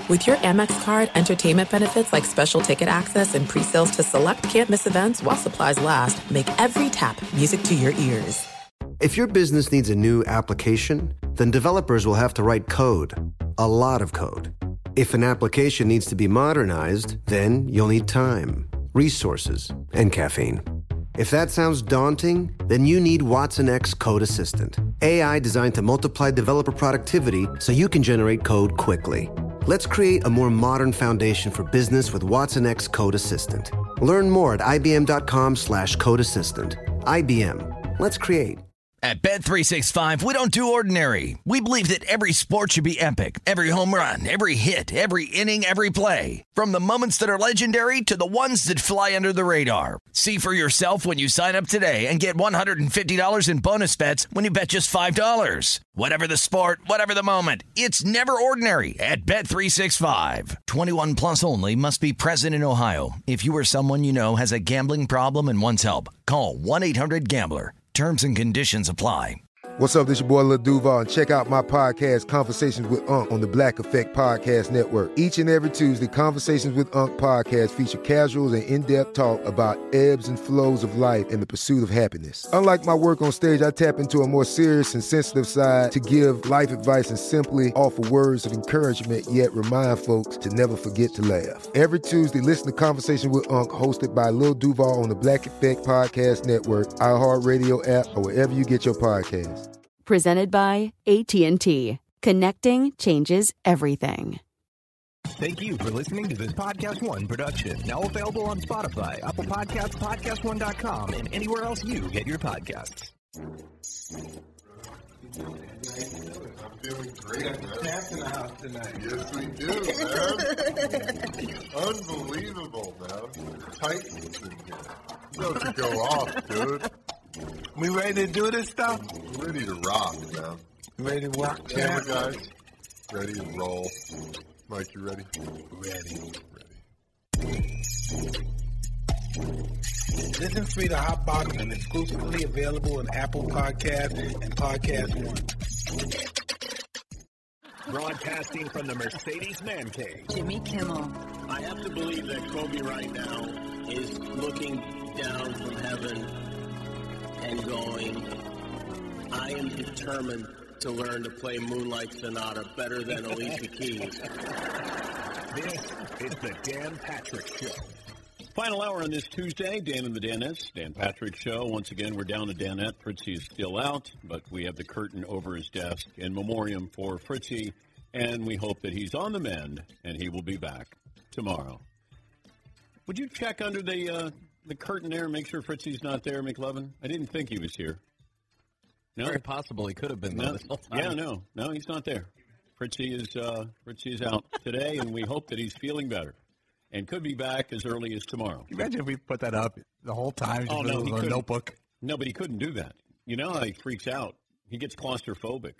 With your Amex card, entertainment benefits like special ticket access and pre-sales to select can't-miss events while supplies last make every tap music to your ears. If your business needs a new application, then developers will have to write code. A lot of code. If an application needs to be modernized, then you'll need time, resources, and caffeine. If that sounds daunting, then you need Watson X Code Assistant. AI designed to multiply developer productivity so you can generate code quickly. Let's create a more modern foundation for business with Watson X Code Assistant. Learn more at ibm.com/code assistant. IBM. Let's create. At Bet365, we don't do ordinary. We believe that every sport should be epic. Every home run, every hit, every inning, every play. From the moments that are legendary to the ones that fly under the radar. See for yourself when you sign up today and get $150 in bonus bets when you bet just $5. Whatever the sport, whatever the moment, it's never ordinary at Bet365. 21 plus only. Must be present in Ohio. If you or someone you know has a gambling problem and wants help, call 1-800-GAMBLER. Terms and conditions apply. What's up? This your boy Lil Duval, and check out my podcast, Conversations with Unc, on the Black Effect Podcast Network. Each and every Tuesday, Conversations with Unc podcast feature casuals and in-depth talk about ebbs and flows of life and the pursuit of happiness. Unlike my work on stage, I tap into a more serious and sensitive side to give life advice and simply offer words of encouragement, yet remind folks to never forget to laugh. Every Tuesday, listen to Conversations with Unc, hosted by Lil Duval on the Black Effect Podcast Network, iHeartRadio app, or wherever you get your podcasts. Presented by AT&T. Connecting changes everything. Thank you for listening to this Podcast One production. Now available on Spotify, Apple Podcasts, PodcastOne.com, and anywhere else you get your podcasts. I'm feeling great, man. Snacks in the house tonight. Yes, we do, man. Unbelievable, man. Titans in here. About to go off, dude. We ready to do this stuff? We're ready to rock, man. Ready to rock, Camera guys, ready to roll. Mike, you ready? Ready. Listen free to Hotbox and exclusively available on Apple Podcasts and Podcast One. Broadcasting from the Mercedes Man Cave. Jimmy Kimmel. I have to believe that Kobe right now is looking down from heaven and going, I am determined to learn to play Moonlight Sonata better than Alicia Keys. This is the Dan Patrick Show. Final hour on this Tuesday, Dan and the Danettes, Dan Patrick Show. Once again, we're down to Danette. Fritzy is still out, but we have the curtain over his desk in memoriam for Fritzy, and we hope that he's on the mend, and he will be back tomorrow. Would you check under the curtain there and make sure Fritzy's not there, McLovin? I didn't think he was here. No? Very possible he could have been there this whole time. Yeah, no, he's not there. Fritzy is out today, and we hope that he's feeling better and could be back as early as tomorrow. Can you imagine if we put that up the whole time? Oh, no, he couldn't. Notebook. No, but he couldn't do that. You know how he freaks out. He gets claustrophobic.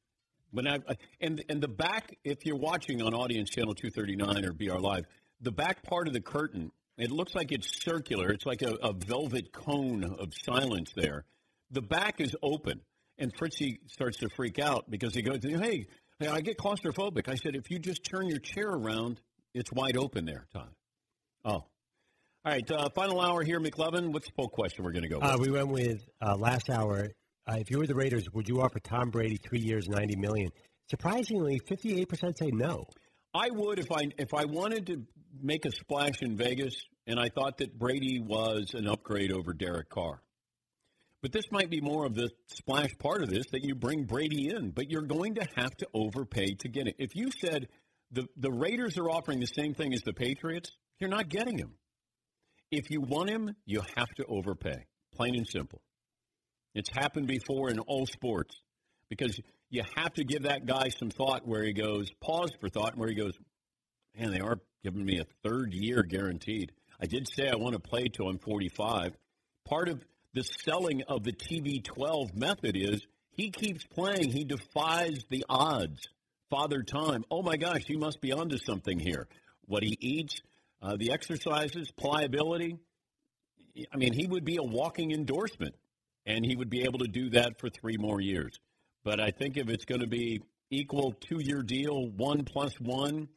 And the back, if you're watching on Audience Channel 239 or BR Live, the back part of the curtain, it looks like it's circular. It's like a velvet cone of silence there. The back is open, and Fritzy starts to freak out because he goes, hey, I get claustrophobic. I said, if you just turn your chair around, it's wide open there, Todd. Oh. All right, final hour here, McLovin. What's the poll question we're going to go with? We went with last hour. If you were the Raiders, would you offer Tom Brady 3 years, $90 million? Surprisingly, 58% say no. I would if I wanted to make a splash in Vegas, and I thought that Brady was an upgrade over Derek Carr. But this might be more of the splash part of this, that you bring Brady in, but you're going to have to overpay to get it. If you said the Raiders are offering the same thing as the Patriots, you're not getting him. If you want him, you have to overpay, plain and simple. It's happened before in all sports because you have to give that guy some thought where he goes, pause for thought, where he goes, man, they are giving me a third year guaranteed. I did say I want to play till I'm 45. Part of the selling of the TB12 method is he keeps playing. He defies the odds. Father Time, oh, my gosh, he must be onto something here. What he eats, the exercises, pliability. I mean, he would be a walking endorsement, and he would be able to do that for 3 more years. But I think if it's going to be equal 2-year deal, 1+1,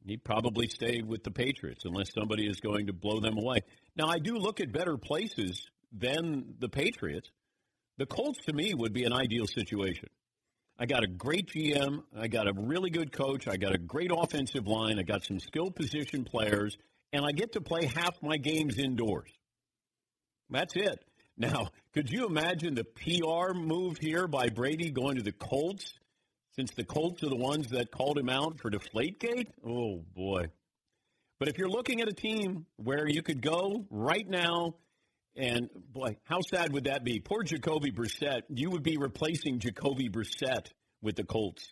he'd probably stay with the Patriots unless somebody is going to blow them away. Now, I do look at better places than the Patriots. The Colts, to me, would be an ideal situation. I got a great GM. I got a really good coach. I got a great offensive line. I got some skilled position players, and I get to play half my games indoors. That's it. Now, could you imagine the PR move here by Brady going to the Colts, since the Colts are the ones that called him out for Deflategate? Oh, boy. But if you're looking at a team where you could go right now, and, boy, how sad would that be? Poor Jacoby Brissett. You would be replacing Jacoby Brissett with the Colts.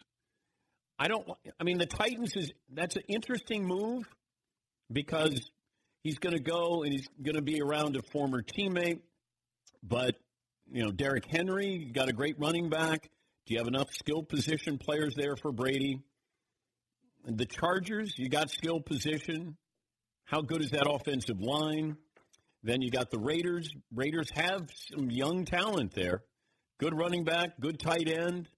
The Titans, that's an interesting move because he's going to go and he's going to be around a former teammate. But, Derrick Henry, got a great running back. Do you have enough skill position players there for Brady? And the Chargers, you got skill position. How good is that offensive line? Then you got the Raiders. Raiders have some young talent there. Good running back, good tight end,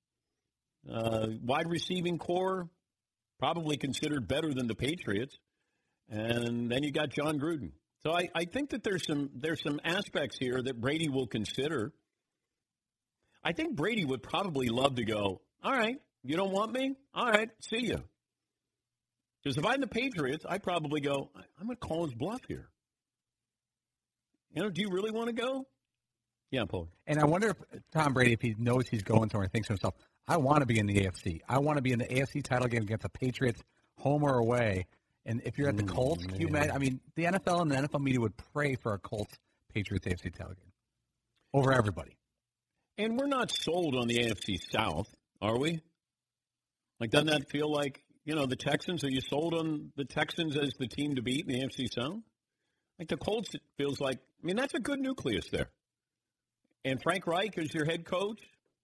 wide receiving core, probably considered better than the Patriots. And then you got John Gruden. So I think that there's some aspects here that Brady will consider. I think Brady would probably love to go, all right, you don't want me? All right, see you. Because if I'm the Patriots, I'd probably go, I'm going to call his bluff here. Do you really want to go? Yeah, Paul. And I wonder if Tom Brady, if he knows he's going somewhere, thinks to himself, I want to be in the AFC. I want to be in the AFC title game against the Patriots, home or away. And if you're at the Colts, can you imagine? The NFL and the NFL media would pray for a Colts-Patriots AFC title game over everybody. And we're not sold on the AFC South, are we? Doesn't that feel like, the Texans? Are you sold on the Texans as the team to beat in the AFC South? The Colts, it feels like, that's a good nucleus there. And Frank Reich is your head coach.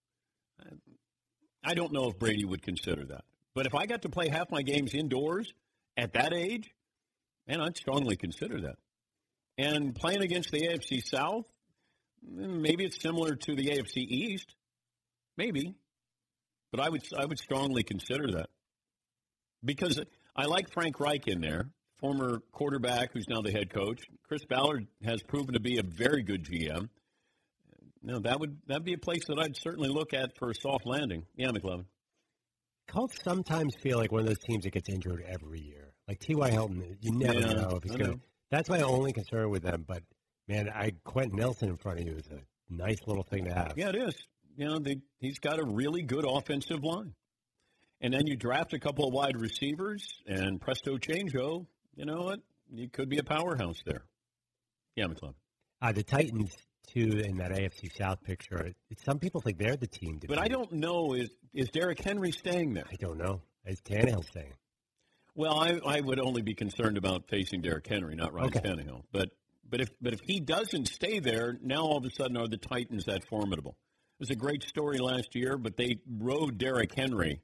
I don't know if Brady would consider that. But if I got to play half my games indoors at that age, I'd strongly consider that. And playing against the AFC South, maybe it's similar to the AFC East. Maybe. But I would strongly consider that. Because I like Frank Reich in there, former quarterback who's now the head coach. Chris Ballard has proven to be a very good GM. No, that'd be a place that I'd certainly look at for a soft landing. Yeah, McLevin. Colts sometimes feel like one of those teams that gets injured every year. Like T.Y. Hilton, you never know if he's going to. That's my only concern with them. But, man, Quentin Nelson in front of you is a nice little thing to have. Yeah, it is. He's got a really good offensive line. And then you draft a couple of wide receivers, and presto changeo, you know what? You could be a powerhouse there. Yeah, McLevin. The Titans, too, in that AFC South picture, some people think they're the team to beat. But I don't know, is Derrick Henry staying there? I don't know. Is Tannehill staying? Well, I would only be concerned about facing Derrick Henry, not Ryan Tannehill. But if he doesn't stay there, now all of a sudden are the Titans that formidable? It was a great story last year, but they rode Derrick Henry,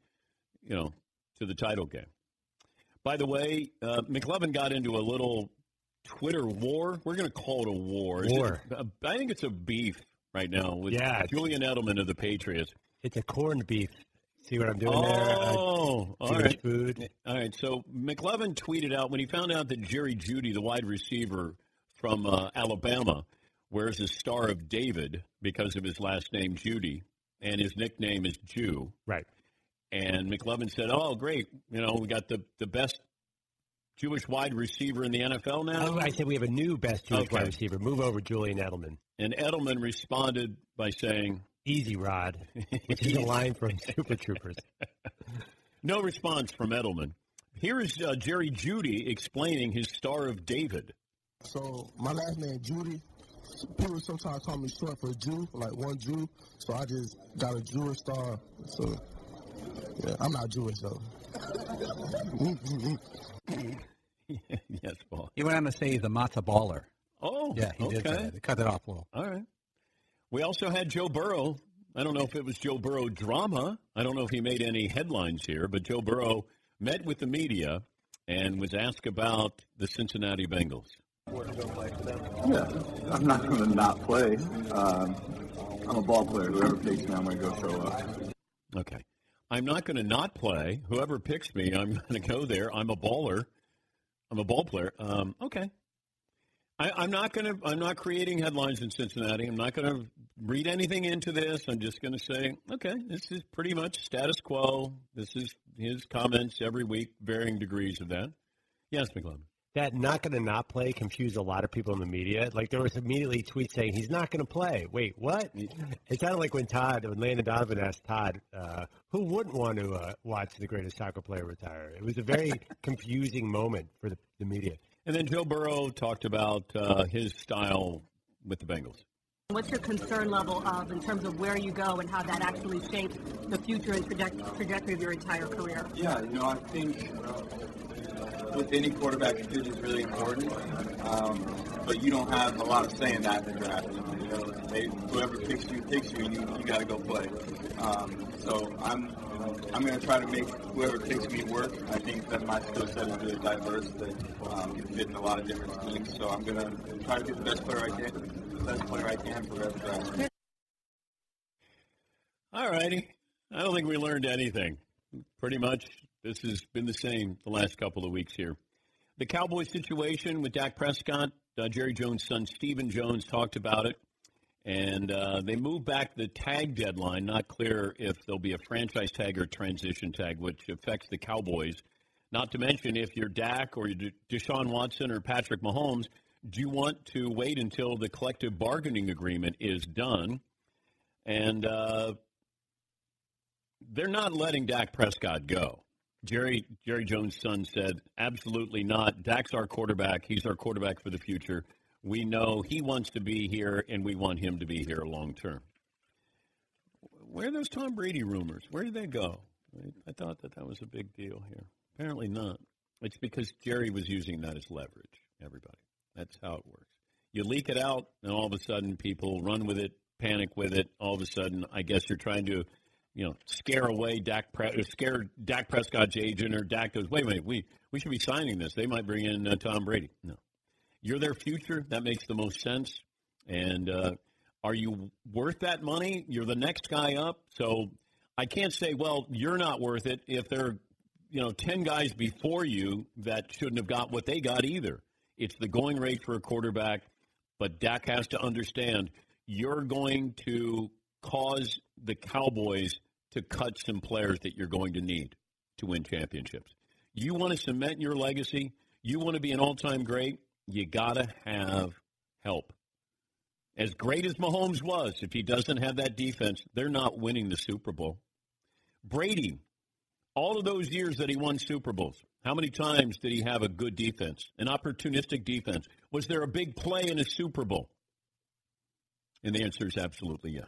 to the title game. By the way, McLevin got into a little Twitter war. We're going to call it a war. I think it's a beef right now with Julian Edelman of the Patriots. It's a corned beef. See what I'm doing there? Oh, all right. Food. All right. So McLevin tweeted out when he found out that Jerry Jeudy, the wide receiver from Alabama, wears the Star of David because of his last name, Jeudy, and his nickname is Jew. Right. And McLevin said, oh, great. We got the best Jewish wide receiver in the NFL now. Oh, I said we have a new best Jewish wide receiver. Move over, Julian Edelman. And Edelman responded by saying, easy, Rod, which is a line from Super Troopers. No response from Edelman. Here is Jerry Jeudy explaining his Star of David. So my last name, Jeudy. People sometimes call me short for Jew, like one Jew. So I just got a Jewish star. So, yeah, I'm not Jewish, though. Yes, Paul. He went on to say he's a matzah baller. Oh, yeah, he did say that. They cut it off a little. All right. We also had Joe Burrow. I don't know if it was Joe Burrow drama. I don't know if he made any headlines here, but Joe Burrow met with the media and was asked about the Cincinnati Bengals. Yeah, I'm not going to not play. I'm a ball player. Whoever takes me, I'm going to go show up. Okay. I'm not going to not play. Whoever picks me, I'm going to go there. I'm a baller. I'm a ball player. Okay. I'm not creating headlines in Cincinnati. I'm not going to read anything into this. I'm just going to say, okay, this is pretty much status quo. This is his comments every week, varying degrees of that. Yes, McLovin. That not going to not play confused a lot of people in the media. Like, there was immediately tweets saying he's not going to play. Wait, what? It sounded like when Landon Donovan asked Todd, who wouldn't want to watch the greatest soccer player retire? It was a very confusing moment for the media. And then Joe Burrow talked about his style with the Bengals. What's your concern level of in terms of where you go and how that actually shapes the future and trajectory of your entire career? Yeah, I think with any quarterback, fit is really important, but you don't have a lot of say in that in the draft. Whoever picks you, you got to go play. So I'm going to try to make whoever picks me work. I think that my skill set is really diverse, that can fit in a lot of different teams. So I'm going to try to be the best player I can for the draft. All righty. I don't think we learned anything. Pretty much this has been the same the last couple of weeks here. The Cowboys situation with Dak Prescott, Jerry Jones' son Stephen Jones talked about it. And they moved back the tag deadline. Not clear if there'll be a franchise tag or transition tag, which affects the Cowboys. Not to mention, if you're Dak or you're Deshaun Watson or Patrick Mahomes, do you want to wait until the collective bargaining agreement is done? And they're not letting Dak Prescott go. Jerry Jones' son said, absolutely not. Dak's our quarterback. He's our quarterback for the future. We know he wants to be here, and we want him to be here long term. Where are those Tom Brady rumors? Where did they go? I thought that was a big deal here. Apparently not. It's because Jerry was using that as leverage, everybody. That's how it works. You leak it out, and all of a sudden people run with it, panic with it. All of a sudden, I guess you're trying to, scare away scare Dak Prescott's agent, or Dak goes, wait, we should be signing this. They might bring in Tom Brady. No. You're their future. That makes the most sense. And are you worth that money? You're the next guy up. So I can't say, well, you're not worth it if there are, 10 guys before you that shouldn't have got what they got either. It's the going rate for a quarterback. But Dak has to understand you're going to cause the Cowboys to cut some players that you're going to need to win championships. You want to cement your legacy. You want to be an all-time great. You got to have help. As great as Mahomes was, if he doesn't have that defense, they're not winning the Super Bowl. Brady, all of those years that he won Super Bowls, how many times did he have a good defense, an opportunistic defense? Was there a big play in a Super Bowl? And the answer is absolutely yes.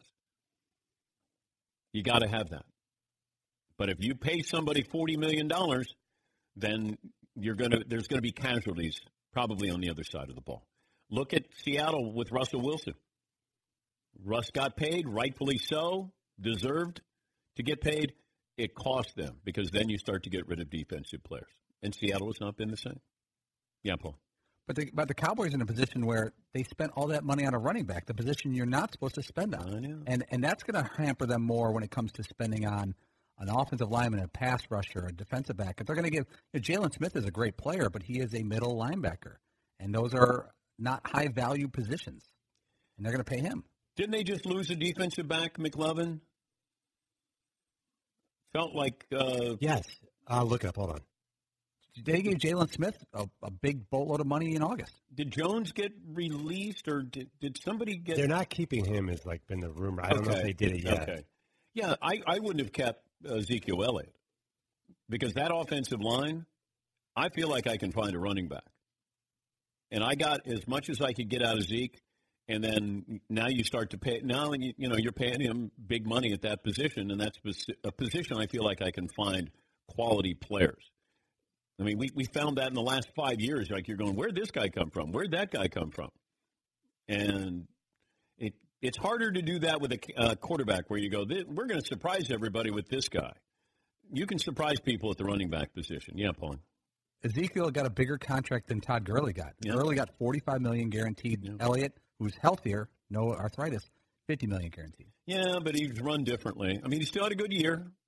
You got to have that. But if you pay somebody $40 million, then there's going to be casualties probably on the other side of the ball. Look at Seattle with Russell Wilson. Russ got paid, rightfully so, deserved to get paid. It cost them because then you start to get rid of defensive players. And Seattle has not been the same. Yeah, Paul. But the Cowboys are in a position where they spent all that money on a running back, the position you're not supposed to spend on. I know. And that's going to hamper them more when it comes to spending on an offensive lineman, a pass rusher, a defensive back. If they're going to give Jalen Smith is a great player, but he is a middle linebacker. And those are not high-value positions. And they're going to pay him. Didn't they just lose a defensive back, McLovin? Felt like... Yes. I'll look it up. Hold on. They gave Jalen Smith a big boatload of money in August. Did Jones get released, or did somebody get... They're not keeping him, has been the rumor. I don't know if they did it yet. Okay. Yeah, I wouldn't have kept Ezekiel Elliott because that offensive line, I feel like I can find a running back. And I got as much as I could get out of Zeke, and then now you start to pay. Now you're paying him big money at that position, and that's a position I feel like I can find quality players. I mean, we found that in the last 5 years. Like you're going, where'd this guy come from? Where'd that guy come from? And it's harder to do that with a quarterback where you go, we're going to surprise everybody with this guy. You can surprise people at the running back position. Yeah, Paul. Ezekiel got a bigger contract than Todd Gurley got. Yep. Gurley got $45 million guaranteed. Yep. Elliott, who's healthier, no arthritis, $50 million guaranteed. Yeah, but he's run differently. I mean, he still had a good year.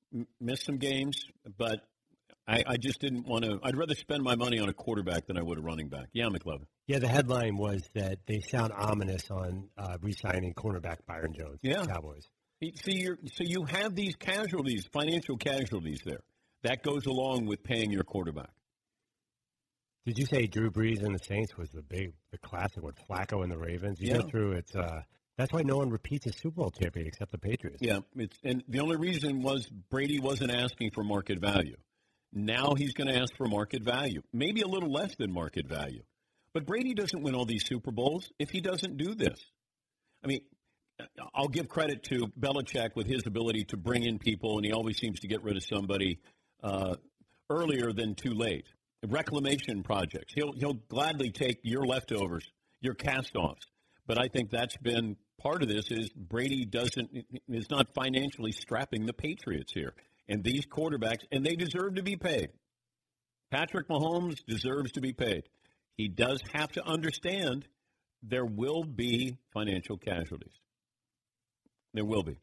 missed some games, but I just didn't want to. I'd rather spend my money on a quarterback than I would a running back. Yeah, McLovin. Yeah, the headline was that they sound ominous on re-signing cornerback Byron Jones. Yeah, Cowboys. So you have these casualties, financial casualties there. That goes along with paying your quarterback. Did you say Drew Brees and the Saints was the classic with Flacco and the Ravens? You go through it. That's why no one repeats a Super Bowl champion except the Patriots. Yeah, and the only reason was Brady wasn't asking for market value. Now he's going to ask for market value, maybe a little less than market value. But Brady doesn't win all these Super Bowls if he doesn't do this. I mean, I'll give credit to Belichick with his ability to bring in people, and he always seems to get rid of somebody earlier than too late. Reclamation projects. He'll gladly take your leftovers, your cast-offs. But I think that's been part of this is Brady is not financially strapping the Patriots here. And these quarterbacks, and they deserve to be paid. Patrick Mahomes deserves to be paid. He does have to understand there will be financial casualties. There will be.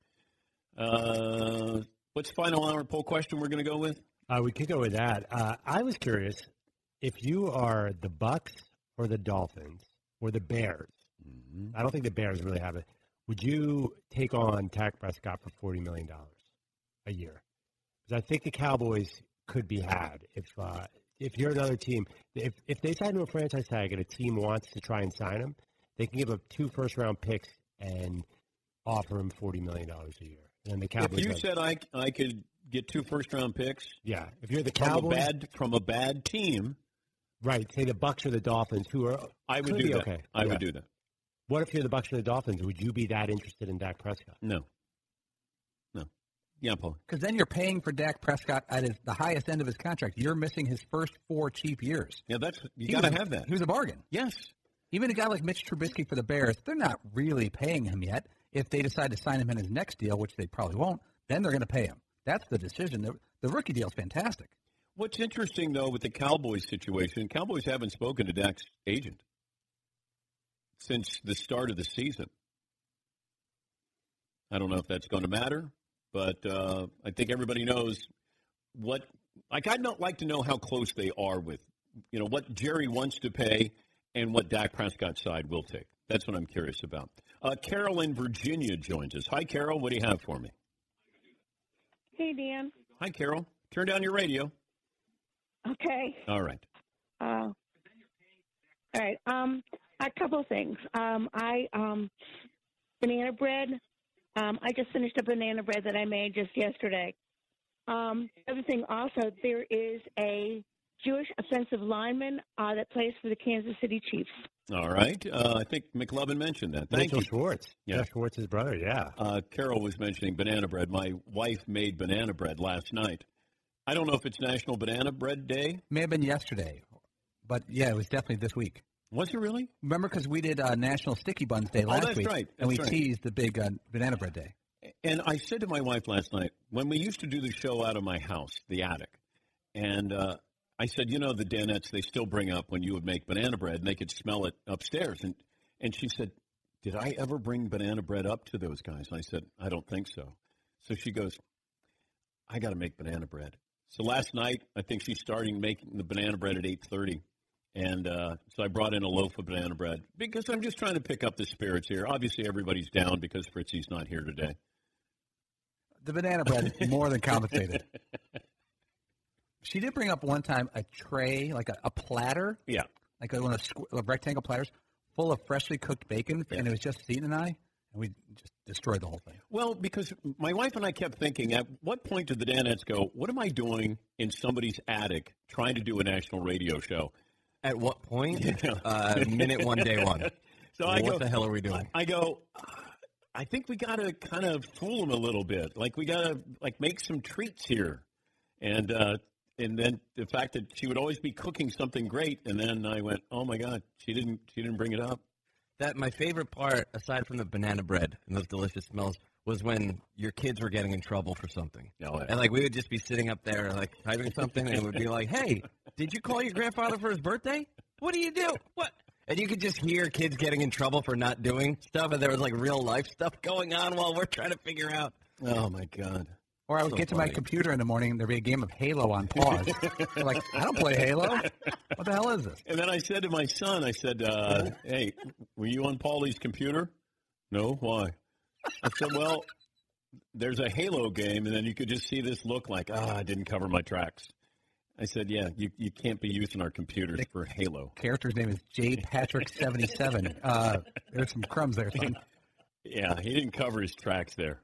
What's the final hour poll question we're going to go with? We could go with that. I was curious if you are the Bucks or the Dolphins or the Bears. Mm-hmm. I don't think the Bears really have it. Would you take on Dak Prescott for $40 million a year? Because I think the Cowboys could be had if you're another team. If they sign to a franchise tag and a team wants to try and sign him, they can give up 2 first-round picks and offer him $40 million a year. And the Cowboys. If you said I could get 2 first-round picks, yeah. If you're the Cowboys from a bad team, right? Say the Bucks or the Dolphins, who are I would do that. Okay. I would do that. What if you're the Bucks or the Dolphins? Would you be that interested in Dak Prescott? No. Yeah, Paul. Because then you're paying for Dak Prescott at the highest end of his contract. You're missing his first 4 cheap years. Yeah, you got to have that. He was a bargain. Yes. Even a guy like Mitch Trubisky for the Bears, they're not really paying him yet. If they decide to sign him in his next deal, which they probably won't, then they're going to pay him. That's the decision. The rookie deal is fantastic. What's interesting, though, with the Cowboys situation, Cowboys haven't spoken to Dak's agent since the start of the season. I don't know if that's going to matter, but I think everybody knows what – I'd not like to know how close they are with, what Jerry wants to pay and what Dak Prescott's side will take. That's what I'm curious about. Carol in Virginia joins us. Hi, Carol. What do you have for me? Hey, Dan. Hi, Carol. Turn down your radio. Okay. All right. All right. A couple of things. Banana bread. I just finished a banana bread that I made just yesterday. Other thing also, there is a Jewish offensive lineman that plays for the Kansas City Chiefs. All right. I think McLovin mentioned that. Thank Mitchell you. Schwartz. Yeah. Jeff Schwartz's brother, yeah. Carol was mentioning banana bread. My wife made banana bread last night. I don't know if it's National Banana Bread Day. May have been yesterday. But, yeah, it was definitely this week. Was it really? Remember, because we did National Sticky Buns Day last week. Right. And we teased the big Banana Bread Day. And I said to my wife last night, when we used to do the show out of my house, the attic, and I said, the Danettes, they still bring up when you would make banana bread, and they could smell it upstairs. And she said, did I ever bring banana bread up to those guys? And I said, I don't think so. So she goes, I got to make banana bread. So last night, I think she's starting making the banana bread at 8:30. And so I brought in a loaf of banana bread because I'm just trying to pick up the spirits here. Obviously, everybody's down because Fritzy's not here today. The banana bread is more than compensated. She did bring up one time a tray, like a platter. Yeah. Like one of rectangle platters full of freshly cooked bacon, and it was just Seton and I, and we just destroyed the whole thing. Well, because my wife and I kept thinking, at what point did the Danettes go, what am I doing in somebody's attic trying to do a national radio show? At what point? Minute 1, day 1. So what the hell are we doing? I go, I think we got to kind of fool them a little bit. Like, we got to, make some treats here. And then the fact that she would always be cooking something great, and then I went, oh, my God, she didn't bring it up. That my favorite part, aside from the banana bread and those delicious smells, was when your kids were getting in trouble for something. Oh, yeah. And, we would just be sitting up there, typing something, and it would be like, hey, did you call your grandfather for his birthday? What do you do? What? And you could just hear kids getting in trouble for not doing stuff, and there was, real-life stuff going on while we're trying to figure out. Oh, my God. Or I would get to my computer in the morning and there'd be a game of Halo on pause. I'm like, I don't play Halo. What the hell is this? And then I said to my son, I said, hey, were you on Paulie's computer? No, why? I said, well, there's a Halo game, and then you could just see this look like, I didn't cover my tracks. I said, yeah, you can't be using our computers for Halo. Character's name is J. Patrick77. There's some crumbs there, son. Yeah, he didn't cover his tracks there.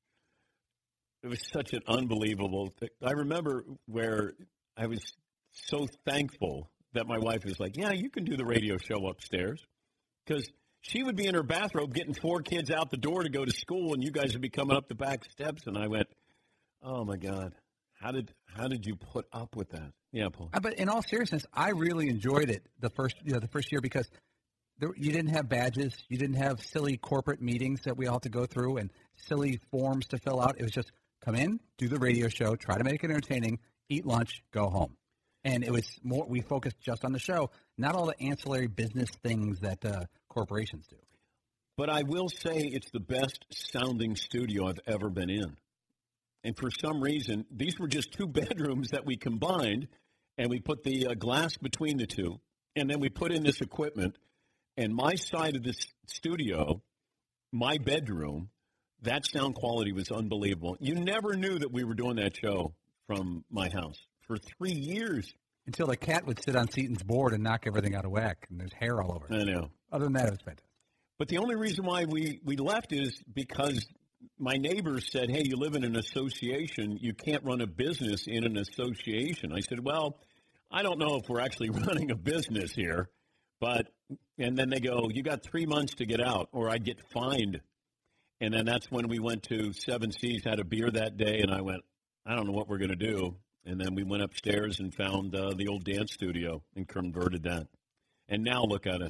It was such an unbelievable thing. I remember where I was so thankful that my wife was like, yeah, you can do the radio show upstairs. Because she would be in her bathrobe getting 4 kids out the door to go to school, and you guys would be coming up the back steps. And I went, oh, my God, how did you put up with that? Yeah, Paul. But in all seriousness, I really enjoyed it the first year because you didn't have badges. You didn't have silly corporate meetings that we all had to go through and silly forms to fill out. It was just come in, do the radio show, try to make it entertaining, eat lunch, go home. And it was more, we focused just on the show, not all the ancillary business things that corporations do. But I will say it's the best sounding studio I've ever been in. And for some reason, these were just 2 bedrooms that we combined, and we put the glass between the 2, and then we put in this equipment. And my side of this studio, my bedroom, that sound quality was unbelievable. You never knew that we were doing that show from my house for 3 years. Until the cat would sit on Seaton's board and knock everything out of whack, and there's hair all over it. I know. Other than that, it was fantastic. But the only reason why we left is because my neighbors said, hey, you live in an association. You can't run a business in an association. I said, well, I don't know if we're actually running a business here. And then they go, you got 3 months to get out, or I'd get fined. And then that's when we went to Seven Seas, had a beer that day, and I went, I don't know what we're going to do. And then we went upstairs and found the old dance studio and converted that. And now look at us.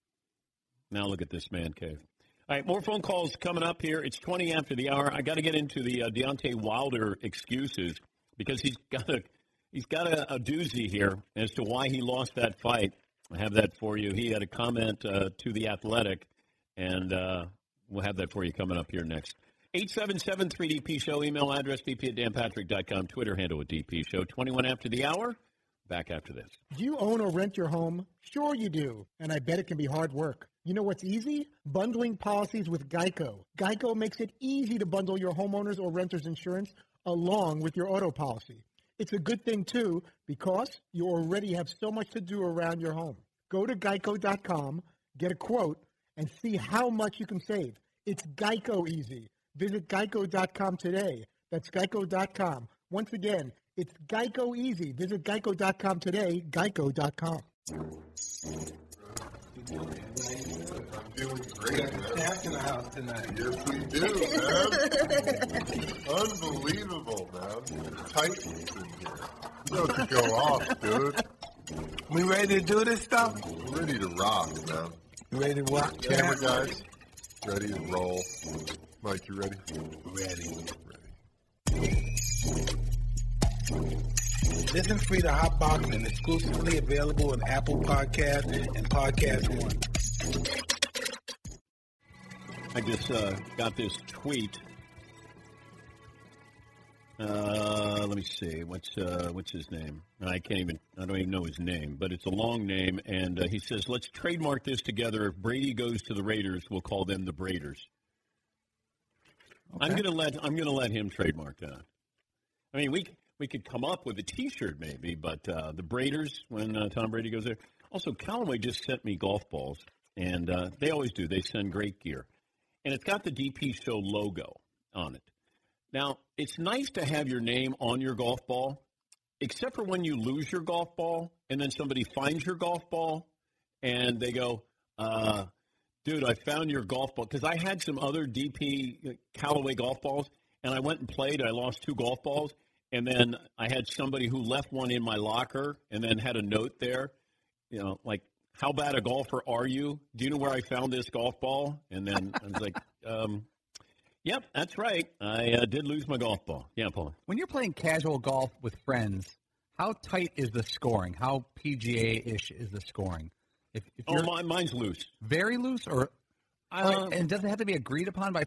Now look at this man cave. All right, more phone calls coming up here. It's 20 after the hour. I got to get into the Deontay Wilder excuses because he's got a doozy here as to why he lost that fight. I have that for you. He had a comment to The Athletic, and we'll have that for you coming up here next. 877-3DP Show, email address dp@danpatrick.com, Twitter handle at DP Show. 21 after the hour. Back after this. Do you own or rent your home? Sure you do, and I bet it can be hard work. You know what's easy? Bundling policies with Geico. Geico makes it easy to bundle your homeowner's or renter's insurance along with your auto policy. It's a good thing, too, because you already have so much to do around your home. Go to geico.com, get a quote, and see how much you can save. It's Geico easy. Visit geico.com today. That's geico.com. Once again, it's Geico easy. Visit geico.com today, geico.com. I'm feeling great, man. Staff in the house tonight. Yes, we do, man. Unbelievable, man. Titans in here. You have to go off, dude. We ready to do this stuff? We're ready to rock, man. You ready to rock, Camera guys? Ready to roll. Mike, you ready? Ready. Listen free to Hot Boxing, exclusively available on Apple Podcasts and Podcast One. I just got this tweet. Let me see. What's his name? I don't even know his name, but it's a long name. And he says, let's trademark this together. If Brady goes to the Raiders, we'll call them the Braiders. Okay. I'm gonna let him trademark that. I mean, we could come up with a T-shirt maybe, but the Braiders when Tom Brady goes there. Also, Callaway just sent me golf balls, and they always do. They send great gear, and it's got the DP Show logo on it. Now, it's nice to have your name on your golf ball, except for when you lose your golf ball, and then somebody finds your golf ball, and they go, dude, I found your golf ball. Because I had some other DP Callaway golf balls, and I went and played. I lost 2 golf balls, and then I had somebody who left one in my locker and then had a note there, like, how bad a golfer are you? Do you know where I found this golf ball? And then I was like, yep, that's right. I did lose my golf ball. Yeah, Paul. When you're playing casual golf with friends, how tight is the scoring? How PGA-ish is the scoring? If mine's loose. Very loose? And does it have to be agreed upon by friends?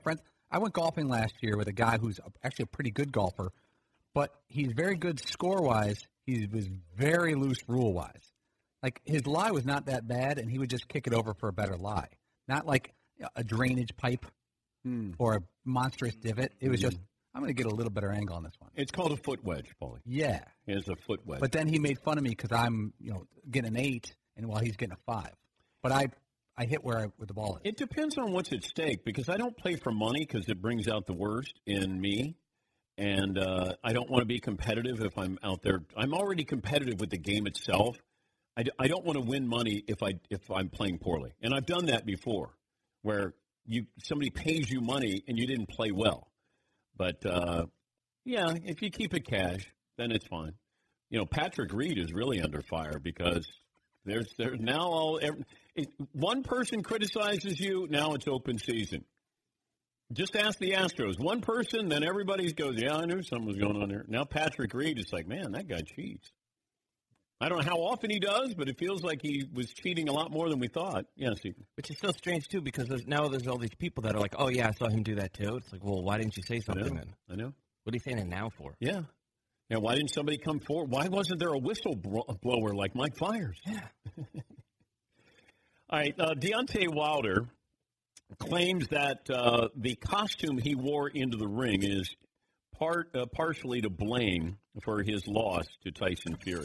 I went golfing last year with a guy who's actually a pretty good golfer, but he's very good score-wise. He was very loose rule-wise. Like, his lie was not that bad, and he would just kick it over for a better lie. Not like a drainage pipe or a monstrous divot. It was just, I'm going to get a little better angle on this one. It's called a foot wedge, Paulie. Yeah. It's a foot wedge. But then he made fun of me because I'm, getting an 8, and while he's getting a 5. But I hit where the ball is. It depends on what's at stake, because I don't play for money because it brings out the worst in me. And I don't want to be competitive if I'm out there. I'm already competitive with the game itself. I don't want to win money if I'm playing poorly. And I've done that before, where somebody pays you money and you didn't play well. But, if you keep it cash, then it's fine. Patrick Reed is really under fire because there's now one person criticizes you, now it's open season. Just ask the Astros. One person, then everybody goes, yeah, I knew something was going on there. Now Patrick Reed is like, man, that guy cheats. I don't know how often he does, but it feels like he was cheating a lot more than we thought. Yes, which is so strange, too, because now there's all these people that are like, oh, yeah, I saw him do that, too. It's like, well, why didn't you say something then? I know. What are you saying it now for? Yeah. Yeah, why didn't somebody come forward? Why wasn't there a whistleblower like Mike Fiers? Yeah. All right, Deontay Wilder claims that the costume he wore into the ring is partially to blame for his loss to Tyson Fury.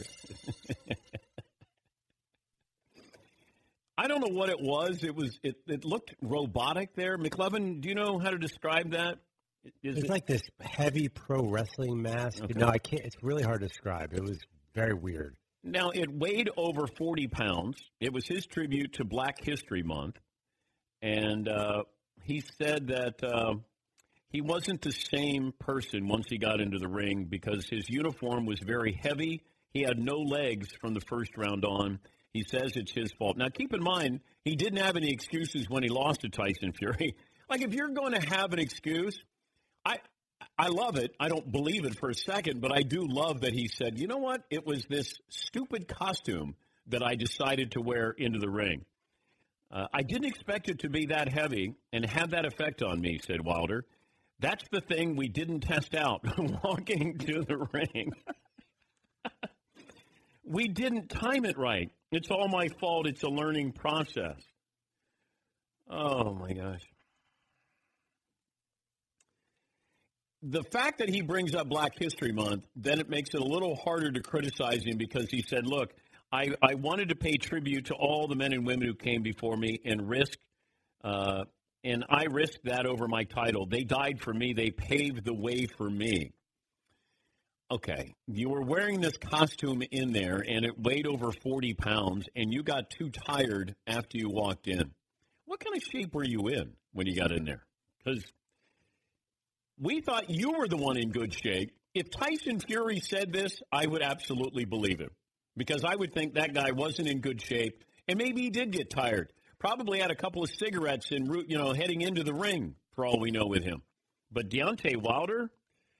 I don't know what it was. It looked robotic there. McLevin, do you know how to describe that? It's like this heavy pro wrestling mask. Okay. No, I can't. It's really hard to describe. It was very weird. Now, it weighed over 40 pounds. It was his tribute to Black History Month. And he said that he wasn't the same person once he got into the ring because his uniform was very heavy. He had no legs from the first round on. He says it's his fault. Now, keep in mind, he didn't have any excuses when he lost to Tyson Fury. Like, if you're going to have an excuse, I love it. I don't believe it for a second, but I do love that he said, you know what? It was this stupid costume that I decided to wear into the ring. I didn't expect it to be that heavy and have that effect on me, said Wilder. That's the thing we didn't test out walking to the ring. We didn't time it right. It's all my fault. It's a learning process. Oh, my gosh. The fact that he brings up Black History Month, then it makes it a little harder to criticize him because he said, look, I wanted to pay tribute to all the men and women who came before me and I risked that over my title. They died for me. They paved the way for me. Okay, you were wearing this costume in there, and it weighed over 40 pounds, and you got too tired after you walked in. What kind of shape were you in when you got in there? Because we thought you were the one in good shape. If Tyson Fury said this, I would absolutely believe him. Because I would think that guy wasn't in good shape, and maybe he did get tired. Probably had a couple of cigarettes en route, heading into the ring, for all we know with him. But Deontay Wilder,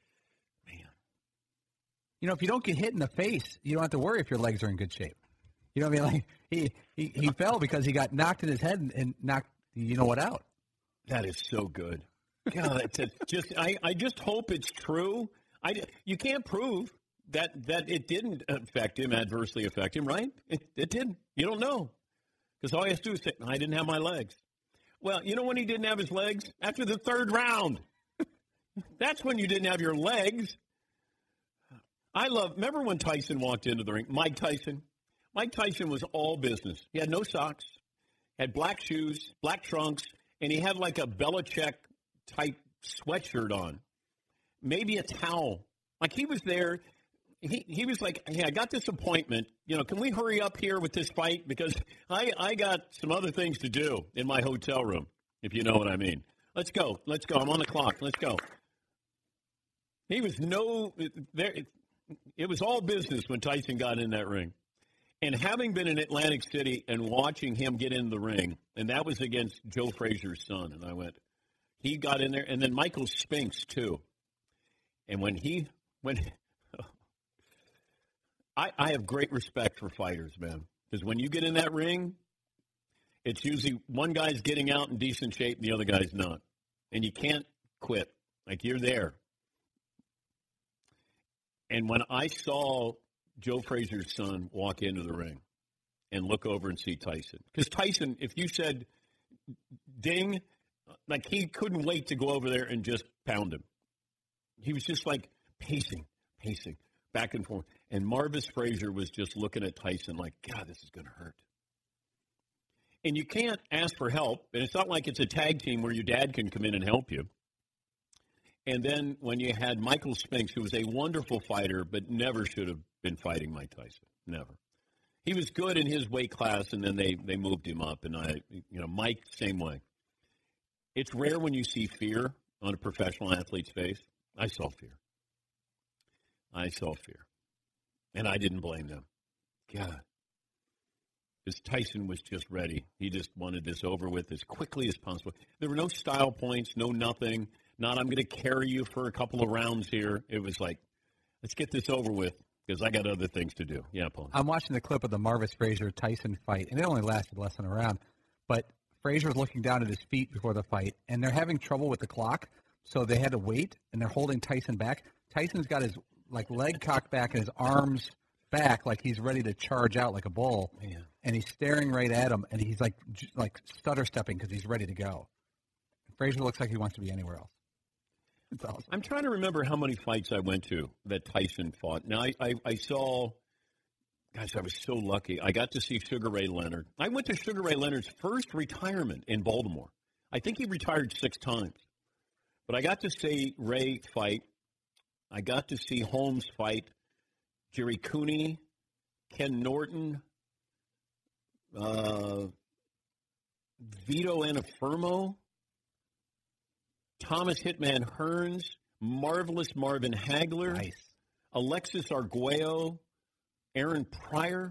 man. If you don't get hit in the face, you don't have to worry if your legs are in good shape. You know what I mean? Like, he fell because he got knocked in his head and knocked, out. That is so good. God, I just hope it's true. You can't prove that it didn't adversely affect him, right? It didn't. You don't know. Because all he has to do is say, I didn't have my legs. Well, you know when he didn't have his legs? After the third round. That's when you didn't have your legs. Remember when Tyson walked into the ring? Mike Tyson. Mike Tyson was all business. He had no socks, had black shoes, black trunks, and he had like a Belichick-type sweatshirt on. Maybe a towel. Like he was there. He was like, hey, I got this appointment. Can we hurry up here with this fight? Because I got some other things to do in my hotel room, if you know what I mean. Let's go. I'm on the clock. Let's go. He was it was all business when Tyson got in that ring. And having been in Atlantic City and watching him get in the ring, and that was against Joe Frazier's son, and I went, he got in there, and then Michael Spinks, too. And I have great respect for fighters, man. Because when you get in that ring, it's usually one guy's getting out in decent shape and the other guy's not. And you can't quit. Like, you're there. And when I saw Joe Frazier's son walk into the ring and look over and see Tyson, because Tyson, if you said ding, like, he couldn't wait to go over there and just pound him. He was just like pacing, back and forth. And Marvis Frazier was just looking at Tyson like, God, this is going to hurt. And you can't ask for help, and it's not like it's a tag team where your dad can come in and help you. And then when you had Michael Spinks, who was a wonderful fighter, but never should have been fighting Mike Tyson, never. He was good in his weight class, and then they moved him up. And Mike, same way. It's rare when you see fear on a professional athlete's face. I saw fear. And I didn't blame them. God. Because Tyson was just ready. He just wanted this over with as quickly as possible. There were no style points, no nothing. Not, I'm going to carry you for a couple of rounds here. It was like, let's get this over with because I got other things to do. Yeah, Paul. I'm watching the clip of the Marvis Frazier-Tyson fight, and it only lasted less than a round. But Frazier's looking down at his feet before the fight, and they're having trouble with the clock, so they had to wait, and they're holding Tyson back. Tyson's got his leg cocked back and his arms back like he's ready to charge out like a bull, and he's staring right at him, and he's like stutter-stepping because he's ready to go. Frazier looks like he wants to be anywhere else. It's awesome. I'm trying to remember how many fights I went to that Tyson fought. Now, I saw, gosh, I was so lucky. I got to see Sugar Ray Leonard. I went to Sugar Ray Leonard's first retirement in Baltimore. I think he retired 6 times. But I got to see Ray fight. I got to see Holmes fight, Jerry Cooney, Ken Norton, Vito Anafirmo, Thomas Hitman Hearns, Marvelous Marvin Hagler, Alexis Arguello, Aaron Pryor.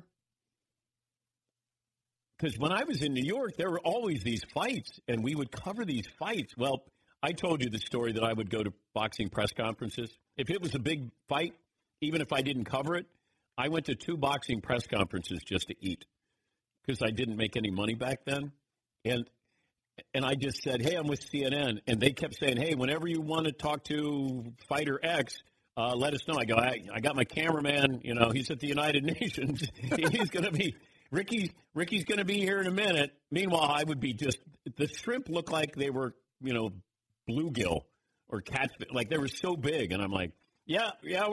Because when I was in New York, there were always these fights, and we would cover these fights. Well, I told you the story that I would go to boxing press conferences. If it was a big fight, even if I didn't cover it, I went to 2 boxing press conferences just to eat because I didn't make any money back then. And I just said, hey, I'm with CNN. And they kept saying, hey, whenever you want to talk to Fighter X, let us know. I go, I got my cameraman. He's at the United Nations. He's going to be Ricky's going to be here in a minute. Meanwhile, I would be just the shrimp looked like they were, bluegill or catfish. Like they were so big. And I'm like, yeah,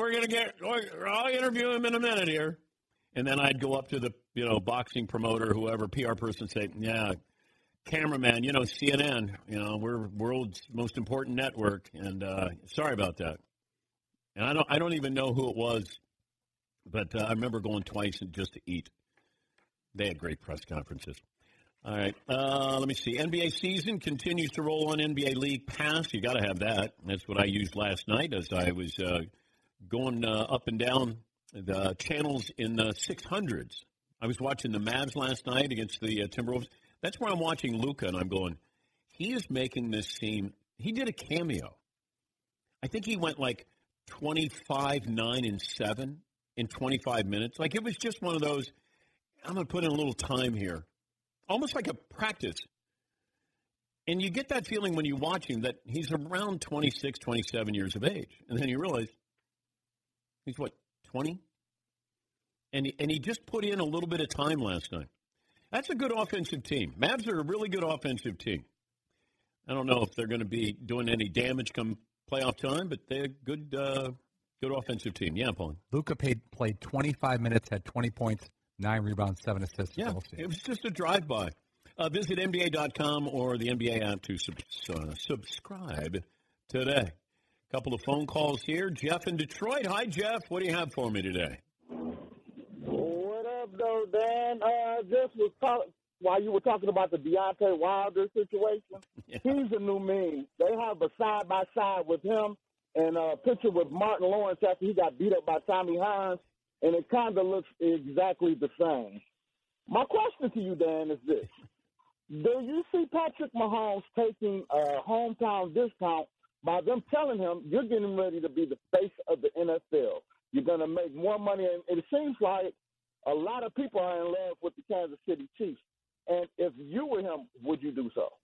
I'll interview him in a minute here. And then I'd go up to the, boxing promoter, whoever, PR person, say, yeah, cameraman, CNN, we're world's most important network, and sorry about that. And I don't even know who it was, but I remember going twice just to eat. They had great press conferences. All right, let me see. NBA season continues to roll on NBA League Pass. You got to have that. That's what I used last night as I was going up and down the channels in the 600s. I was watching the Mavs last night against the Timberwolves. That's where I'm watching Luka, and I'm going, he is making this seem – he did a cameo. I think he went like 25, 9, and 7 in 25 minutes. Like it was just one of those, I'm going to put in a little time here. Almost like a practice. And you get that feeling when you watch him that he's around 26, 27 years of age. And then you realize he's, 20? And he just put in a little bit of time last night. That's a good offensive team. Mavs are a really good offensive team. I don't know if they're going to be doing any damage come playoff time, but they're a good offensive team. Yeah, Paul. Luka played 25 minutes, had 20 points, 9 rebounds, 7 assists. Yeah, it was just a drive-by. Visit NBA.com or the NBA app to subscribe today. A couple of phone calls here. Jeff in Detroit. Hi, Jeff. What do you have for me today? What up, though, Dan? Just was while you were talking about the Deontay Wilder situation. Yeah. He's a new meme. They have a side-by-side with him and a picture with Martin Lawrence after he got beat up by Tommy Hearns, and it kind of looks exactly the same. My question to you, Dan, is this. Do you see Patrick Mahomes taking a hometown discount by them telling him you're getting ready to be the face of the NFL? You're going to make more money, and it seems like a lot of people are in love with the Kansas City Chiefs. And if you were him, would you do so?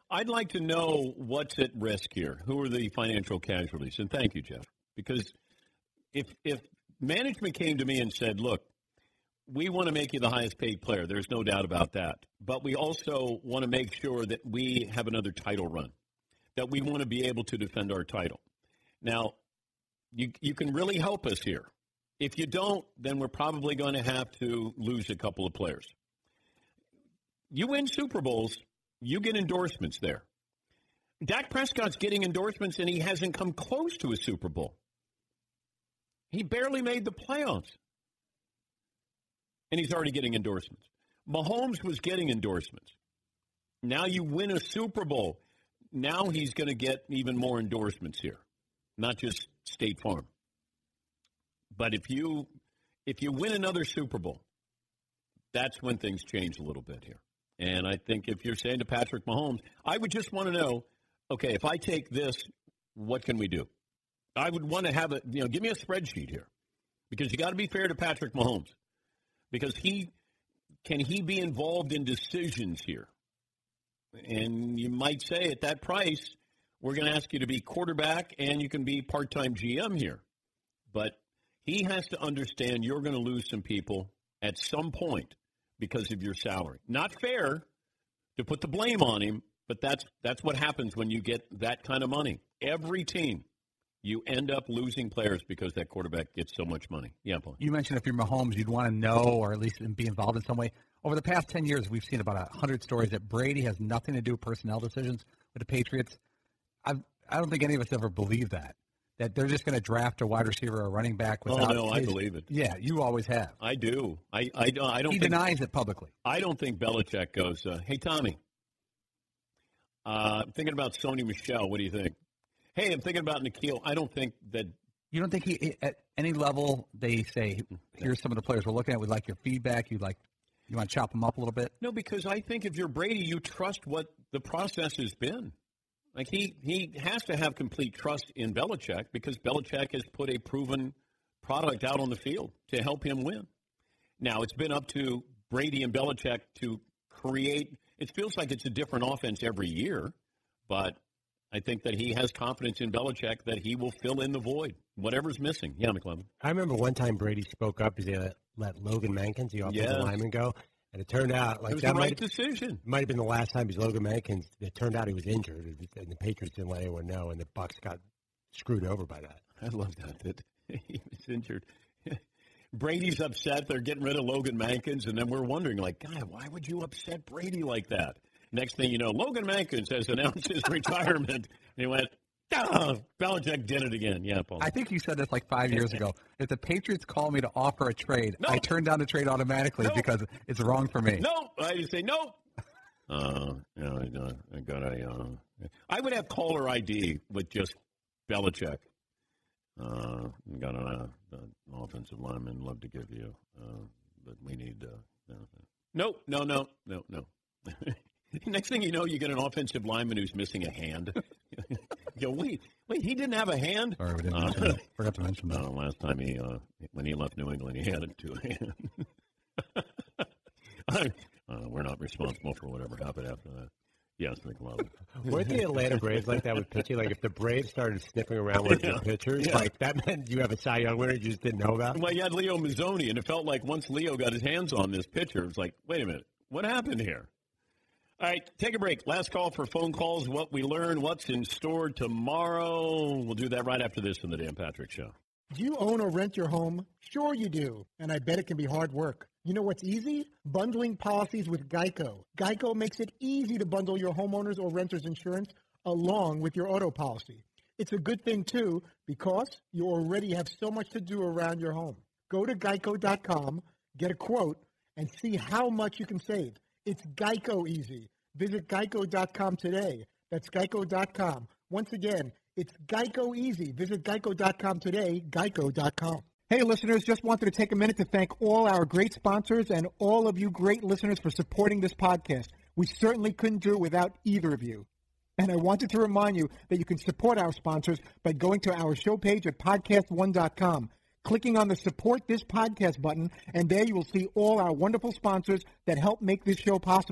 I'd like to know what's at risk here. Who are the financial casualties? And thank you, Jeff. Because if management came to me and said, look, we want to make you the highest paid player, there's no doubt about that. But we also want to make sure that we have another title run, that we want to be able to defend our title. Now, you can really help us here. If you don't, then we're probably going to have to lose a couple of players. You win Super Bowls, you get endorsements there. Dak Prescott's getting endorsements, and he hasn't come close to a Super Bowl. He barely made the playoffs, and he's already getting endorsements. Mahomes was getting endorsements. Now you win a Super Bowl. Now he's going to get even more endorsements here, not just State Farm. But if you win another Super Bowl, that's when things change a little bit here. And I think if you're saying to Patrick Mahomes, I would just want to know, okay, if I take this, what can we do? I would want to have give me a spreadsheet here, because you got to be fair to Patrick Mahomes, because can he be involved in decisions here? And you might say at that price, we're going to ask you to be quarterback and you can be part-time GM here. But he has to understand you're going to lose some people at some point because of your salary. Not fair to put the blame on him, but that's what happens when you get that kind of money. Every team, you end up losing players because that quarterback gets so much money. Yeah, Paul. You mentioned if you're Mahomes, you'd want to know or at least be involved in some way. Over the past 10 years, we've seen about 100 stories that Brady has nothing to do with personnel decisions with the Patriots. I don't think any of us ever believe that they're just going to draft a wide receiver or a running back without. Oh, no, I believe it. Yeah, you always have. I do. I don't. He denies it publicly. I don't think Belichick goes, hey, Tommy, I'm thinking about Sony Michel. What do you think? Hey, I'm thinking about Nikhil. I don't think that. You don't think he, at any level, they say, here's some of the players we're looking at. We'd like your feedback. You want to chop them up a little bit? No, because I think if you're Brady, you trust what the process has been. Like he has to have complete trust in Belichick because Belichick has put a proven product out on the field to help him win. Now, it's been up to Brady and Belichick to create. It feels like it's a different offense every year, but I think that he has confidence in Belichick that he will fill in the void, whatever's missing. Yeah, McLevin. I remember one time Brady spoke up because they let Logan Mankins, the offensive lineman, go. And it turned out like it was the right decision. Might have been the last time because Logan Mankins. It turned out he was injured, and the Patriots didn't let anyone know, and the Bucs got screwed over by that. I love that he was injured. Brady's upset. They're getting rid of Logan Mankins, and then we're wondering, like, God, why would you upset Brady like that? Next thing you know, Logan Mankins has announced his retirement, and he went, Belichick did it again. Yeah, Paul. I think you said this like 5 years ago. If the Patriots call me to offer a trade, I turn down the trade automatically because it's wrong for me. No, I just say no. I would have caller ID with just Belichick. Got an offensive lineman. Love to give you, but we need. No. Next thing you know, you get an offensive lineman who's missing a hand. You go, wait, he didn't have a hand? Sorry, we didn't forgot to mention that. Last time when he left New England, he had it to a hand. We're not responsible for whatever happened after that. Yes, McLovin. Weren't the Atlanta Braves like that with pitching? Like if the Braves started sniffing around with the pitchers, like that meant you have a Cy Young winner you just didn't know about? Well, you had Leo Mazzoni, and it felt like once Leo got his hands on this pitcher, it was like, wait a minute, what happened here? All right, take a break. Last call for phone calls, what we learned, what's in store tomorrow. We'll do that right after this in the Dan Patrick Show. Do you own or rent your home? Sure you do, and I bet it can be hard work. You know what's easy? Bundling policies with Geico. Geico makes it easy to bundle your homeowners or renters insurance along with your auto policy. It's a good thing, too, because you already have so much to do around your home. Go to geico.com, get a quote, and see how much you can save. It's Geico easy. Visit geico.com today. That's geico.com. Once again, it's Geico easy. Visit geico.com today, geico.com. Hey, listeners, just wanted to take a minute to thank all our great sponsors and all of you great listeners for supporting this podcast. We certainly couldn't do it without either of you. And I wanted to remind you that you can support our sponsors by going to our show page at podcast1.com, clicking on the Support This Podcast button, and there you will see all our wonderful sponsors that help make this show possible.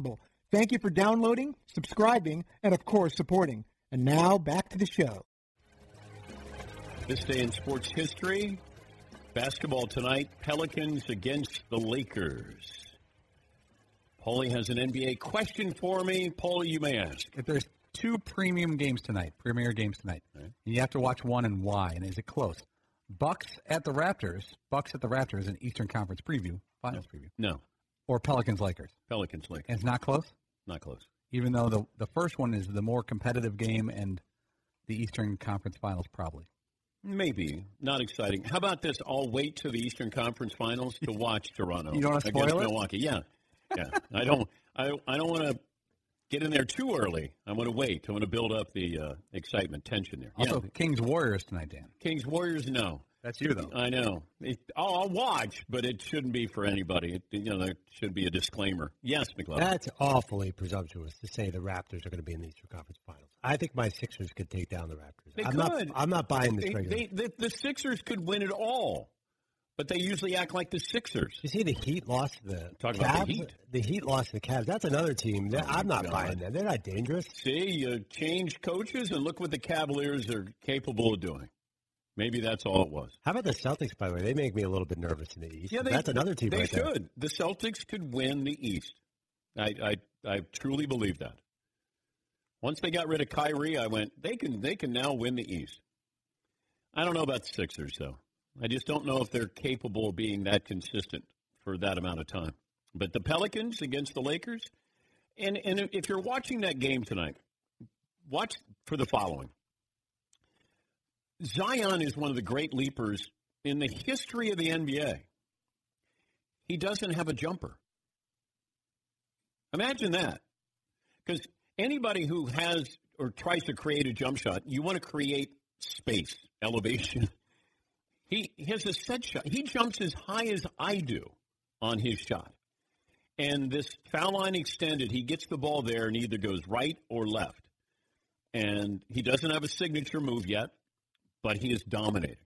Thank you for downloading, subscribing, and, of course, supporting. And now, back to the show. This day in sports history, basketball tonight, Pelicans against the Lakers. Paulie has an NBA question for me. Paulie, you may ask. If there's two premier games tonight, and you have to watch one and why, and is it close? Bucks at the Raptors, an Eastern Conference preview, finals preview. No. Or Pelicans-Lakers. Pelicans-Lakers. And it's not close? Not close. Even though the first one is the more competitive game and the Eastern Conference finals probably. Maybe. Not exciting. How about this? I'll wait to the Eastern Conference finals to watch Toronto. You don't want to spoil against it? Milwaukee. Yeah. I don't want to get in there too early. I want to wait. I want to build up the excitement, tension there. Also, Kings-Warriors tonight, Dan. Kings-Warriors, no. That's you, though. I know. I'll watch, but it shouldn't be for anybody. There should be a disclaimer. Yes, McLeod. That's awfully presumptuous to say the Raptors are going to be in the Eastern Conference Finals. I think my Sixers could take down the Raptors. They I'm could. I'm not buying this regular. The Sixers could win it all, but they usually act like the Sixers. You see the Heat lost to the Talk Cavs? about the Heat. The Heat lost to the Cavs. That's another team. I'm not buying that. They're not dangerous. See, you change coaches, and look what the Cavaliers are capable of doing. Maybe that's all it was. How about the Celtics, by the way? They make me a little bit nervous in the East. Yeah, that's another team they right there. should. The Celtics could win the East. I truly believe that. Once they got rid of Kyrie, I went, they can now win the East. I don't know about the Sixers, though. I just don't know if they're capable of being that consistent for that amount of time. But the Pelicans against the Lakers, and if you're watching that game tonight, watch for the following. Zion is one of the great leapers in the history of the NBA. He doesn't have a jumper. Imagine that. Because anybody who has or tries to create a jump shot, you want to create space, elevation. He has a set shot. He jumps as high as I do on his shot. And this foul line extended, he gets the ball there and either goes right or left. And he doesn't have a signature move yet, but he is dominating.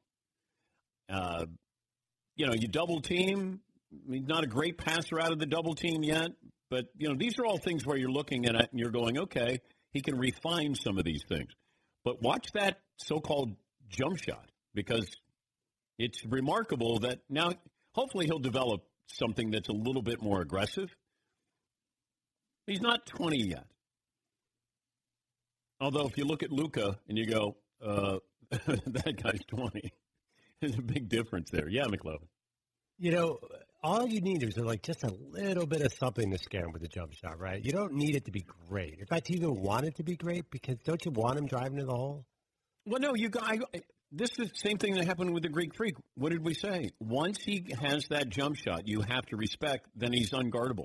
You double team. He's not a great passer out of the double team yet, but, these are all things where you're looking at it and you're going, okay, he can refine some of these things. But watch that so-called jump shot, because it's remarkable that now hopefully he'll develop something that's a little bit more aggressive. He's not 20 yet. Although if you look at Luka and you go, that guy's 20. There's a big difference there. Yeah, McLovin. All you need is just a little bit of something to scare him with the jump shot, right? You don't need it to be great. In fact, you even want it to be great, because don't you want him driving to the hole? Well, no, this is the same thing that happened with the Greek Freak. What did we say? Once he has that jump shot you have to respect, then he's unguardable.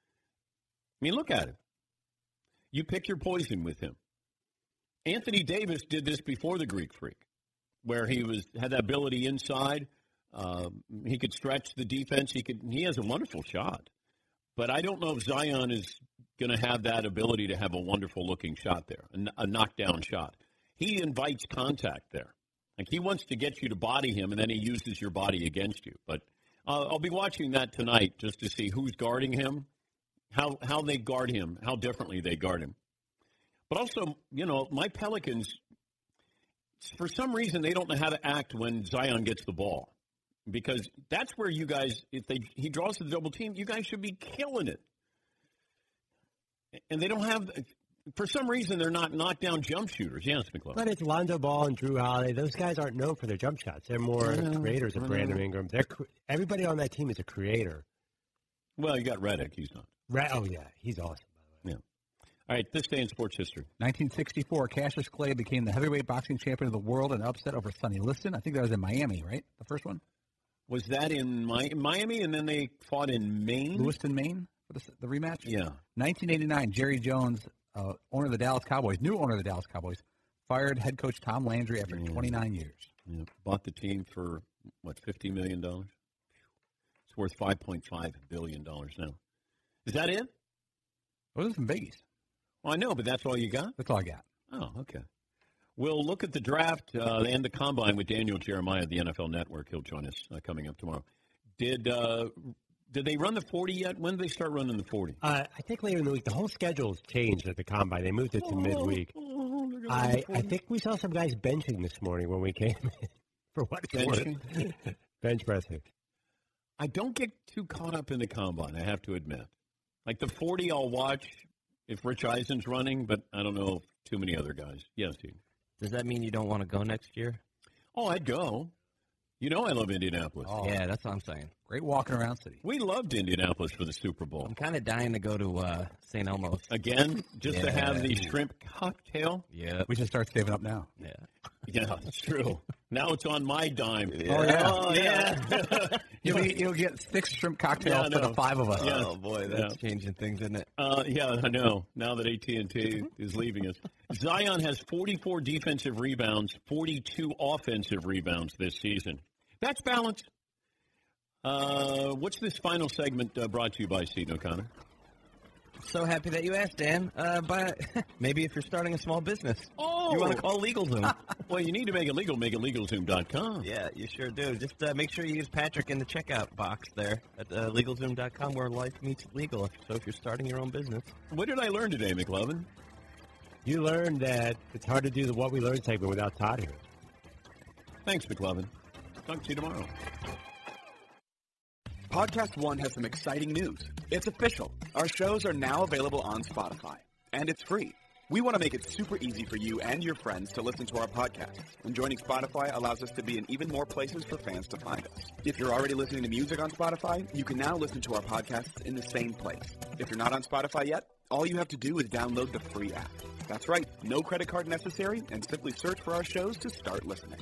I mean, look at him. You pick your poison with him. Anthony Davis did this before the Greek Freak, where he had that ability inside. He could stretch the defense. He has a wonderful shot. But I don't know if Zion is going to have that ability to have a wonderful-looking shot there, a knockdown shot. He invites contact there. He wants to get you to body him, and then he uses your body against you. But I'll be watching that tonight just to see who's guarding him, how they guard him, how differently they guard him. But also, my Pelicans, for some reason, they don't know how to act when Zion gets the ball. Because that's where you guys, he draws the double team, you guys should be killing it. And they don't have, for some reason, they're not knockdown jump shooters. Yes, McClellan. But it's Lonzo Ball and Drew Holiday. Those guys aren't known for their jump shots. They're more creators of Brandon Ingram. Everybody on that team is a creator. Well, you got Redick. He's not. Oh, yeah. He's awesome, by the way. Yeah. All right, this day in sports history. 1964, Cassius Clay became the heavyweight boxing champion of the world in an upset over Sonny Liston. I think that was in Miami, right? The first one? Was that in Miami, and then they fought in Maine? Lewiston, Maine, for the rematch? Yeah. 1989, Jerry Jones, owner of the Dallas Cowboys, new owner of the Dallas Cowboys, fired head coach Tom Landry after 29 years. Yeah. Bought the team for, $50 million? It's worth $5.5 billion now. Is that it? Well, it was from Vegas. Well, I know, but that's all you got? That's all I got. Oh, okay. We'll look at the draft and the combine with Daniel Jeremiah of the NFL Network. He'll join us coming up tomorrow. Did Did they run the 40 yet? When did they start running the 40? I think later in the week. The whole schedule's changed at the Combine. They moved it to midweek. I think we saw some guys benching this morning when we came in. For what it's worth. Bench pressing. I don't get too caught up in the Combine, I have to admit. Like the 40 I'll watch if Rich Eisen's running, but I don't know too many other guys. Yes, Steve. Does that mean you don't want to go next year? Oh, I'd go. You know I love Indianapolis. Oh. Yeah, that's what I'm saying. Great walking around city. We loved Indianapolis for the Super Bowl. I'm kind of dying to go to St. Elmo's. Again? Just to have the shrimp cocktail? Yeah. We should start saving up now. Yeah. Yeah, it's true. Now it's on my dime. Yeah. Oh, yeah. You'll get 6 shrimp cocktails for the 5 of us. Yeah. Oh, boy, that's changing things, isn't it? Yeah, I know. Now that AT&T is leaving us. Zion has 44 defensive rebounds, 42 offensive rebounds this season. That's balance. What's this final segment brought to you by Seton O'Connor? So happy that you asked, Dan. But maybe if you're starting a small business, you want to call LegalZoom. Well, you need to make it legal. Make it LegalZoom.com. Yeah, you sure do. Just make sure you use Patrick in the checkout box there at LegalZoom.com, where life meets legal. So if you're starting your own business. What did I learn today, McLovin? You learned that it's hard to do the What We Learned segment without Todd here. Thanks, McLovin. Talk to you tomorrow. Podcast One has some exciting news. It's official. Our shows are now available on Spotify, and it's free. We want to make it super easy for you and your friends to listen to our podcast, and joining Spotify allows us to be in even more places for fans to find us. If you're already listening to music on Spotify, you can now listen to our podcasts in the same place. If you're not on Spotify yet, all you have to do is download the free app. That's right, no credit card necessary, and simply search for our shows to start listening.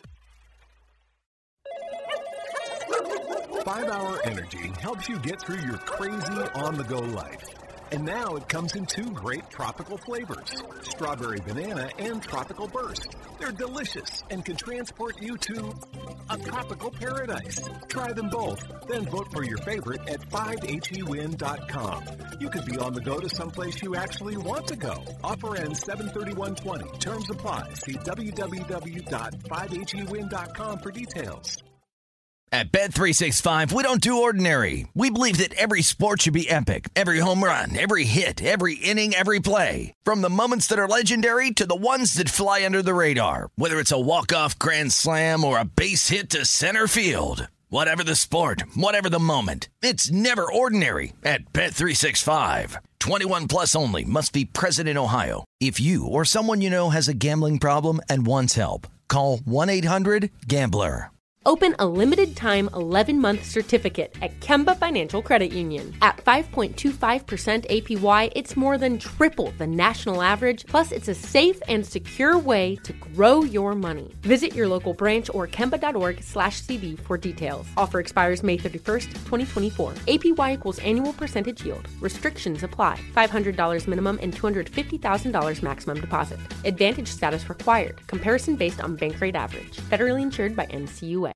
5-Hour Energy helps you get through your crazy on-the-go life. And now it comes in 2 great tropical flavors, strawberry banana and tropical burst. They're delicious and can transport you to a tropical paradise. Try them both, then vote for your favorite at 5hewin.com. You could be on the go to someplace you actually want to go. Offer ends 7/31/20. Terms apply. See www.5hewin.com for details. At Bet365, we don't do ordinary. We believe that every sport should be epic. Every home run, every hit, every inning, every play. From the moments that are legendary to the ones that fly under the radar. Whether it's a walk-off grand slam or a base hit to center field. Whatever the sport, whatever the moment. It's never ordinary at Bet365. 21 plus only. Must be present in Ohio. If you or someone you know has a gambling problem and wants help, call 1-800-GAMBLER. Open a limited-time 11-month certificate at Kemba Financial Credit Union. At 5.25% APY, it's more than triple the national average, plus it's a safe and secure way to grow your money. Visit your local branch or kemba.org/cb for details. Offer expires May 31st, 2024. APY equals annual percentage yield. Restrictions apply. $500 minimum and $250,000 maximum deposit. Advantage status required. Comparison based on bank rate average. Federally insured by NCUA.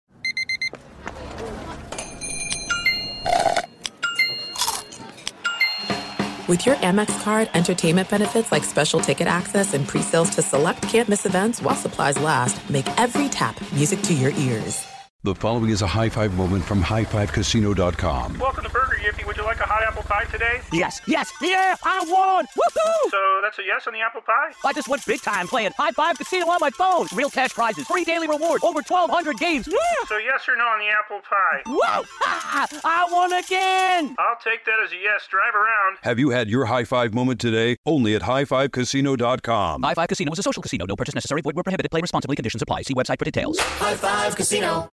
With your Amex card, entertainment benefits like special ticket access and pre-sales to select can't-miss events while supplies last make every tap music to your ears. The following is a high-five moment from highfivecasino.com. Welcome to Burger Yippee. Would you like a hot apple pie today? Yes, yeah, I won! Woohoo! So that's a yes on the apple pie? I just went big time playing High Five Casino on my phone. Real cash prizes, free daily rewards, over 1,200 games. Woo! So yes or no on the apple pie? Whoa! I won again! I'll take that as a yes. Drive around. Have you had your high-five moment today? Only at highfivecasino.com. High Five Casino is a social casino. No purchase necessary. Void where prohibited. Play responsibly. Conditions apply. See website for details. High Five Casino.